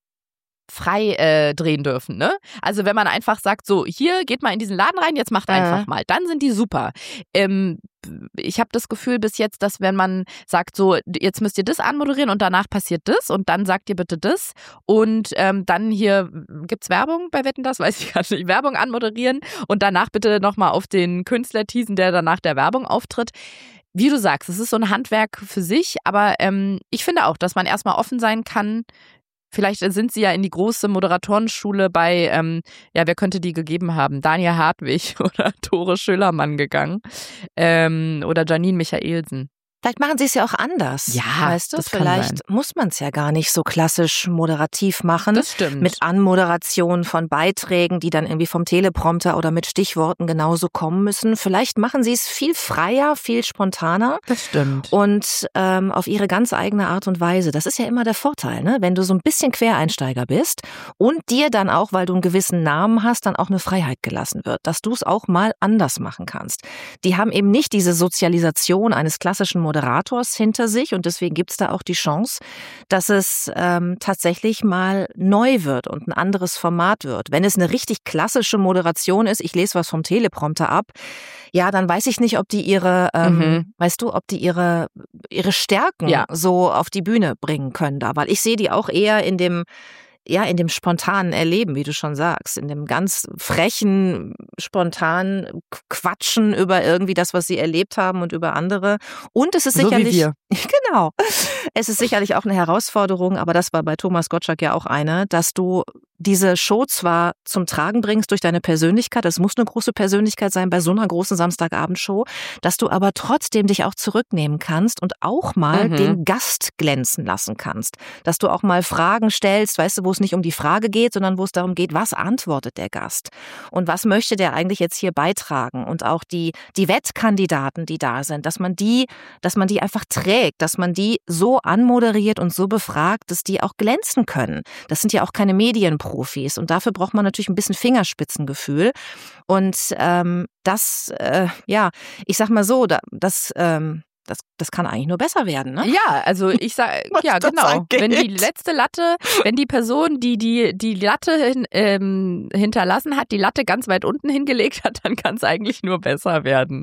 frei äh, drehen dürfen, ne? Also wenn man einfach sagt, so, hier, geht mal in diesen Laden rein, jetzt macht einfach mal. Dann sind die super. Ähm, ich habe das Gefühl bis jetzt, dass wenn man sagt, so, jetzt müsst ihr das anmoderieren und danach passiert das und dann sagt ihr bitte das und ähm, dann hier, gibt's Werbung bei Wetten, das? Weiß ich gar nicht. Werbung anmoderieren und danach bitte nochmal auf den Künstler teasen, der danach der Werbung auftritt. Wie du sagst, es ist so ein Handwerk für sich, aber ähm, ich finde auch, dass man erstmal offen sein kann. Vielleicht sind sie ja in die große Moderatorenschule bei, ähm, ja, wer könnte die gegeben haben? Daniel Hartwig oder Tore Schölermann gegangen ähm, oder Janine Michaelsen. Vielleicht machen sie es ja auch anders. Ja, weißt du, das kann vielleicht sein. muss man es ja gar nicht so klassisch moderativ machen. Das stimmt. Mit Anmoderation von Beiträgen, die dann irgendwie vom Teleprompter oder mit Stichworten genauso kommen müssen. Vielleicht machen sie es viel freier, viel spontaner. Das stimmt. Und ähm, auf ihre ganz eigene Art und Weise. Das ist ja immer der Vorteil, ne? Wenn du so ein bisschen Quereinsteiger bist und dir dann auch, weil du einen gewissen Namen hast, dann auch eine Freiheit gelassen wird, dass du es auch mal anders machen kannst. Die haben eben nicht diese Sozialisation eines klassischen Moderators hinter sich und deswegen gibt es da auch die Chance, dass es ähm, tatsächlich mal neu wird und ein anderes Format wird. Wenn es eine richtig klassische Moderation ist, ich lese was vom Teleprompter ab, ja, dann weiß ich nicht, ob die ihre, ähm, Mhm. weißt du, ob die ihre ihre Stärken Ja. so auf die Bühne bringen können da, weil ich sehe die auch eher in dem ja, in dem spontanen Erleben, wie du schon sagst, in dem ganz frechen, spontanen Quatschen über irgendwie das, was sie erlebt haben und über andere. Und es ist So wie sicherlich, wir. genau, es ist sicherlich auch eine Herausforderung, aber das war bei Thomas Gottschalk ja auch eine, dass du diese Show zwar zum Tragen bringst durch deine Persönlichkeit, es muss eine große Persönlichkeit sein bei so einer großen Samstagabendshow, dass du aber trotzdem dich auch zurücknehmen kannst und auch mal Mhm. den Gast glänzen lassen kannst. Dass du auch mal Fragen stellst, weißt du, wo es nicht um die Frage geht, sondern wo es darum geht, was antwortet der Gast? Und was möchte der eigentlich jetzt hier beitragen? Und auch die, die Wettkandidaten, die da sind, dass man die, dass man die einfach trägt, dass man die so anmoderiert und so befragt, dass die auch glänzen können. Das sind ja auch keine Medienprofis und dafür braucht man natürlich ein bisschen Fingerspitzengefühl. Und ähm, das, äh, ja, ich sag mal so, da, das, ähm, das, das kann eigentlich nur besser werden, ne? Ja, also ich sag, Was ja das genau, angeht. wenn die letzte Latte, wenn die Person, die die, die Latte hin, ähm, hinterlassen hat, die Latte ganz weit unten hingelegt hat, dann kann es eigentlich nur besser werden.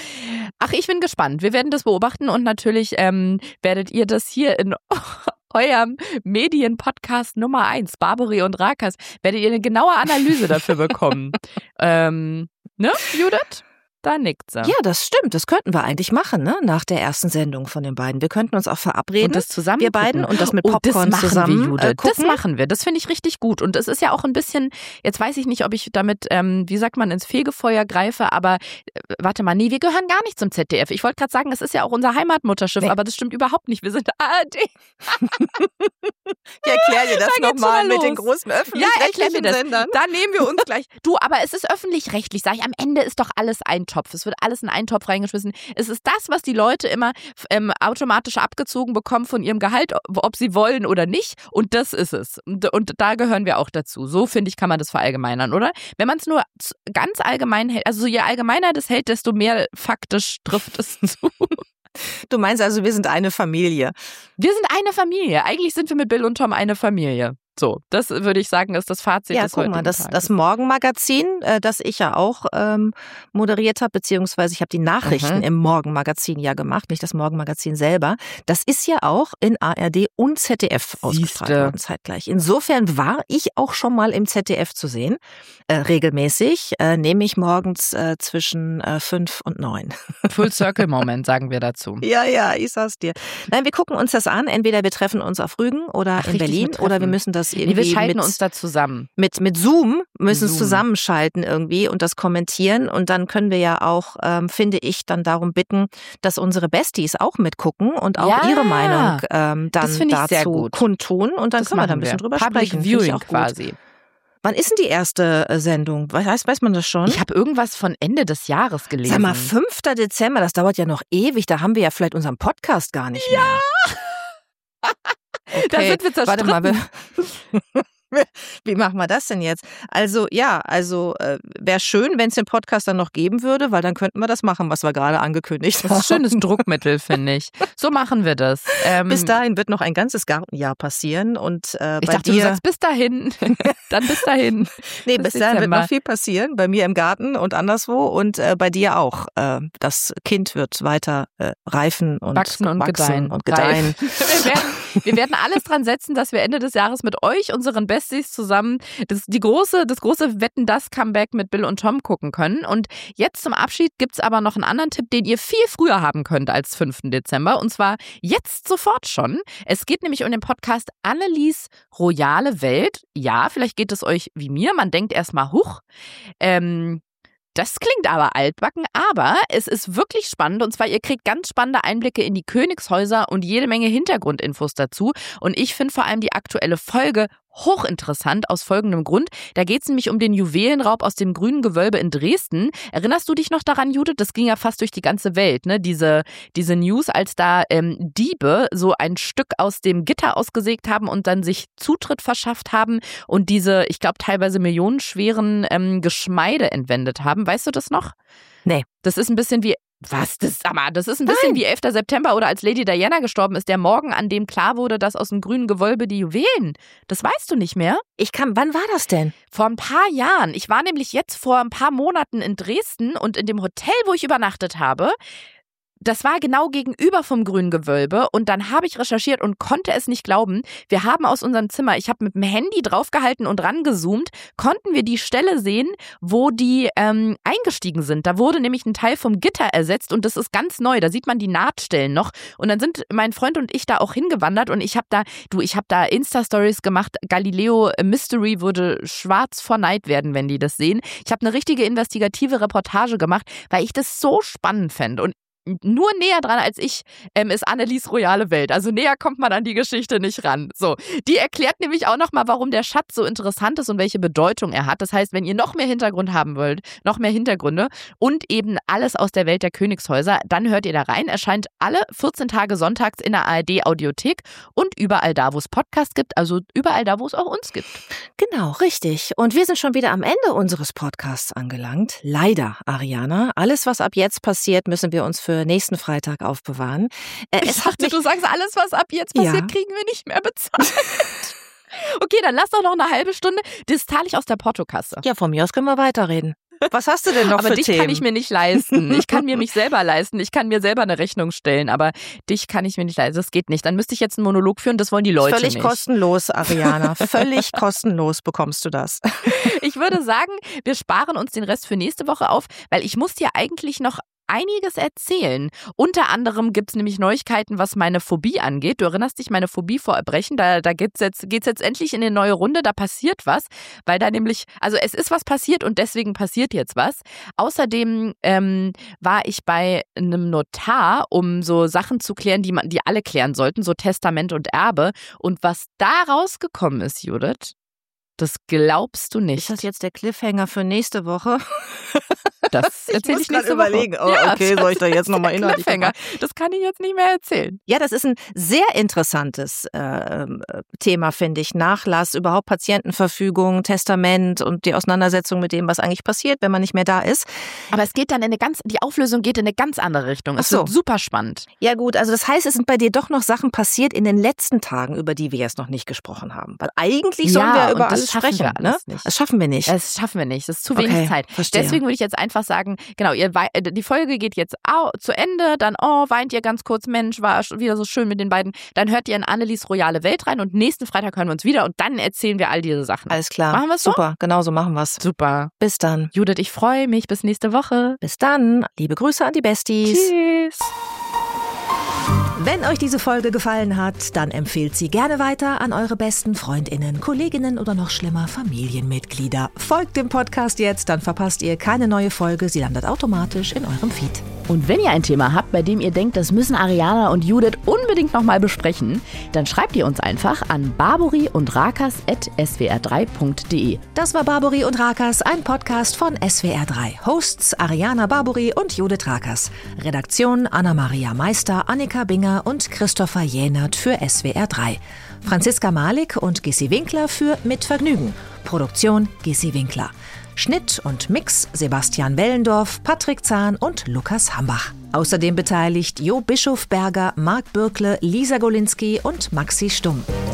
Ach, ich bin gespannt. Wir werden das beobachten und natürlich ähm, werdet ihr das hier in eurem Medienpodcast Nummer eins, Barbary und Rakas, werdet ihr eine genaue Analyse dafür bekommen. ähm, ne, Judith? Da nickt sie. Ja, das stimmt. Das könnten wir eigentlich machen, ne? Nach der ersten Sendung von den beiden. Wir könnten uns auch verabreden. Und das zusammen wir beiden gucken. und das mit Oh, Popcorn das machen zusammen wir, Judith. äh, gucken. Das machen wir. Das finde ich richtig gut. Und es ist ja auch ein bisschen, jetzt weiß ich nicht, ob ich damit, ähm, wie sagt man, ins Fegefeuer greife, aber äh, warte mal, nee, wir gehören gar nicht zum Z D F. Ich wollte gerade sagen, es ist ja auch unser Heimatmutterschiff, Nee. aber das stimmt überhaupt nicht. Wir sind A R D. Ich erkläre dir das Da geht's nochmal schon mit los. den großen Ja, erklär mir öffentlich-rechtlichen das. Sendern. Da nehmen wir uns gleich. Du, aber es ist öffentlich-rechtlich, sag ich. Am Ende ist doch alles ein Topf. Es wird alles in einen Topf reingeschmissen. Es ist das, was die Leute immer ähm, automatisch abgezogen bekommen von ihrem Gehalt, ob sie wollen oder nicht. Und das ist es. Und, und da gehören wir auch dazu. So, finde ich, kann man das verallgemeinern, oder? Wenn man es nur z- ganz allgemein hält, also je allgemeiner das hält, desto mehr faktisch trifft es zu. Du meinst also, wir sind eine Familie. Wir sind eine Familie. Eigentlich sind wir mit Bill und Tom eine Familie. So, das würde ich sagen, ist das Fazit ja, des guck heutigen mal, das, Tages. das Morgenmagazin, äh, das ich ja auch ähm, moderiert habe, beziehungsweise ich habe die Nachrichten Mhm. im Morgenmagazin ja gemacht, nicht das Morgenmagazin selber. Das ist ja auch in A R D und Z D F ausgestrahlt Siehste. worden zeitgleich. Insofern war ich auch schon mal im Z D F zu sehen, äh, regelmäßig, äh, nämlich morgens äh, zwischen äh, fünf und neun. Full Circle Moment, sagen wir dazu. Ja, ja, ich sag's dir. Nein, wir gucken uns das an. Entweder wir treffen uns auf Rügen oder Ach, in richtig, Berlin mit oder wir Treffen. müssen das Nee, irgendwie wir schalten mit, uns da zusammen. mit, mit Zoom, müssen es Zoom. zusammenschalten irgendwie und das kommentieren. Und dann können wir ja auch, ähm, finde ich, dann darum bitten, dass unsere Besties auch mitgucken und auch Ja, ihre Meinung ähm, das dann finde ich sehr dazu gut. kundtun. Und dann Das können wir da machen ein bisschen wir. drüber Public sprechen. Finde ich Viewing auch gut. quasi. Wann ist denn die erste äh, Sendung? Weiß, weiß man das schon? Ich habe irgendwas von Ende des Jahres gelesen. Sag mal, fünfter Dezember, das dauert ja noch ewig. Da haben wir ja vielleicht unseren Podcast gar nicht mehr. Okay, Da sind wir zerstritten. warte mal, wir, wie machen wir das denn jetzt? Also ja, also äh, wäre schön, wenn es den Podcast dann noch geben würde, weil dann könnten wir das machen, was wir gerade angekündigt haben. Das ist ein schönes Druckmittel, finde ich. So machen wir das. Ähm, Bis dahin wird noch ein ganzes Gartenjahr passieren und äh, ich bei dachte, dir. du sagst bis dahin. Dann bis dahin. Nee, bis bis dahin wird Dezember. noch viel passieren, bei mir im Garten und anderswo und äh, bei dir auch. Äh, das Kind wird weiter äh, reifen und Wachsen und gedeihen. und gedeihen. Wir werden, wir werden alles dran setzen, dass wir Ende des Jahres mit euch, unseren Besties zusammen, das, die große, das große Wetten-das-Comeback mit Bill und Tom gucken können. Und jetzt zum Abschied gibt's aber noch einen anderen Tipp, den ihr viel früher haben könnt als fünften Dezember. Und zwar jetzt sofort schon. Es geht nämlich um den Podcast Annelies royale Welt. Ja, vielleicht geht es euch wie mir. Man denkt erstmal, huch, ähm, das klingt aber altbacken, aber es ist wirklich spannend und zwar, ihr kriegt ganz spannende Einblicke in die Königshäuser und jede Menge Hintergrundinfos dazu und ich finde vor allem die aktuelle Folge hochinteressant aus folgendem Grund. Da geht es nämlich um den Juwelenraub aus dem Grünen Gewölbe in Dresden. Erinnerst du dich noch daran, Judith? Das ging ja fast durch die ganze Welt, ne? Diese, diese News, als da ähm, Diebe so ein Stück aus dem Gitter ausgesägt haben und dann sich Zutritt verschafft haben und diese, ich glaube, teilweise millionenschweren ähm, Geschmeide entwendet haben. Weißt du das noch? Nee. Das ist ein bisschen wie Was? Das, sag mal, das ist ein bisschen Nein. wie elfter September oder als Lady Diana gestorben ist, der Morgen, an dem klar wurde, dass aus dem grünen Gewölbe die Juwelen. Das weißt du nicht mehr? Ich kann, wann war das denn? Vor ein paar Jahren. Ich war nämlich jetzt vor ein paar Monaten in Dresden und in dem Hotel, wo ich übernachtet habe, das war genau gegenüber vom Grünen Gewölbe und dann habe ich recherchiert und konnte es nicht glauben. Wir haben aus unserem Zimmer, ich habe mit dem Handy draufgehalten und rangezoomt, konnten wir die Stelle sehen, wo die ähm, eingestiegen sind. Da wurde nämlich ein Teil vom Gitter ersetzt und das ist ganz neu. Da sieht man die Nahtstellen noch und dann sind mein Freund und ich da auch hingewandert und ich habe da, du, ich habe da Insta-Stories gemacht. Galileo Mystery würde schwarz vor Neid werden, wenn die das sehen. Ich habe eine richtige investigative Reportage gemacht, weil ich das so spannend fände und nur näher dran als ich ähm, ist Annelies royale Welt. Also näher kommt man an die Geschichte nicht ran. So, die erklärt nämlich auch nochmal, warum der Schatz so interessant ist und welche Bedeutung er hat. Das heißt, wenn ihr noch mehr Hintergrund haben wollt, noch mehr Hintergründe und eben alles aus der Welt der Königshäuser, dann hört ihr da rein. Erscheint alle vierzehn Tage sonntags in der A R D-Audiothek und überall da, wo es Podcasts gibt, also überall da, wo es auch uns gibt. Genau, richtig. Und wir sind schon wieder am Ende unseres Podcasts angelangt. Leider, Ariana. Alles, was ab jetzt passiert, müssen wir uns für nächsten Freitag aufbewahren. Äh, ich es dachte, hat du sagst, alles, was ab jetzt passiert, Ja. kriegen wir nicht mehr bezahlt. Okay, dann lass doch noch eine halbe Stunde. Das zahle ich aus der Portokasse. Ja, von mir aus können wir weiterreden. Was hast du denn noch Aber für dich Themen? kann ich mir nicht leisten. Ich kann mir mich selber leisten. Ich kann mir selber eine Rechnung stellen. Aber dich kann ich mir nicht leisten. Das geht nicht. Dann müsste ich jetzt einen Monolog führen. Das wollen die Leute Völlig nicht. kostenlos, Ariana. Völlig kostenlos bekommst du das. Ich würde sagen, wir sparen uns den Rest für nächste Woche auf, weil ich muss dir eigentlich noch einiges erzählen. Unter anderem gibt es nämlich Neuigkeiten, was meine Phobie angeht. Du erinnerst dich, meine Phobie vor Erbrechen, da, da geht's jetzt, geht's jetzt endlich in eine neue Runde, da passiert was, weil da nämlich, also es ist was passiert und deswegen passiert jetzt was. Außerdem ähm, war ich bei einem Notar, um so Sachen zu klären, die man, die alle klären sollten, so Testament und Erbe. Und was da rausgekommen ist, Judith, Das glaubst du nicht. Ist das jetzt der Cliffhanger für nächste Woche? Das erzähle ich, ich nächste überlegen. Woche. Oh, ja, okay, soll ich da jetzt nochmal inhaltlich? Das kann ich jetzt nicht mehr erzählen. Ja, das ist ein sehr interessantes äh, Thema, finde ich. Nachlass, überhaupt Patientenverfügung, Testament und die Auseinandersetzung mit dem, was eigentlich passiert, wenn man nicht mehr da ist. Aber es geht dann in eine ganz, die Auflösung geht in eine ganz andere Richtung. Es Ach so. wird super spannend. Ja gut, also das heißt, es sind bei dir doch noch Sachen passiert in den letzten Tagen, über die wir jetzt noch nicht gesprochen haben. Weil eigentlich sollen ja, wir über alles schaffen sprechen. Wir alles ne? nicht. Das schaffen wir nicht. Das schaffen wir nicht. Das ist zu wenig okay, Zeit. Verstehe. Deswegen würde ich jetzt einfach sagen, genau, ihr die Folge geht jetzt zu Ende, dann oh, weint ihr ganz kurz, Mensch, war wieder so schön mit den beiden. Dann hört ihr in Annelies royale Welt rein und nächsten Freitag hören wir uns wieder und dann erzählen wir all diese Sachen. Alles klar. Machen wir es so? Super, genau so machen wir es. Super. Bis dann. Judith, ich freue mich. Bis nächste Woche. Bis dann. Liebe Grüße an die Besties. Tschüss. Wenn euch diese Folge gefallen hat, dann empfehlt sie gerne weiter an eure besten FreundInnen, Kolleginnen oder noch schlimmer Familienmitglieder. Folgt dem Podcast jetzt, dann verpasst ihr keine neue Folge. Sie landet automatisch in eurem Feed. Und wenn ihr ein Thema habt, bei dem ihr denkt, das müssen Ariana und Judith unbedingt nochmal besprechen, dann schreibt ihr uns einfach an barbori und rakas at s w r drei punkt d e. Das war Barbori und Rakas, ein Podcast von S W R drei. Hosts Ariana Barbori und Judith Rakas. Redaktion Anna-Maria Meister, Annika Binger und Christopher Jähnert für S W R drei. Franziska Malik und Gissi Winkler für Mit Vergnügen. Produktion Gissi Winkler. Schnitt und Mix Sebastian Wellendorf, Patrick Zahn und Lukas Hambach. Außerdem beteiligt Jo Bischofberger, Marc Bürkle, Lisa Golinski und Maxi Stumm.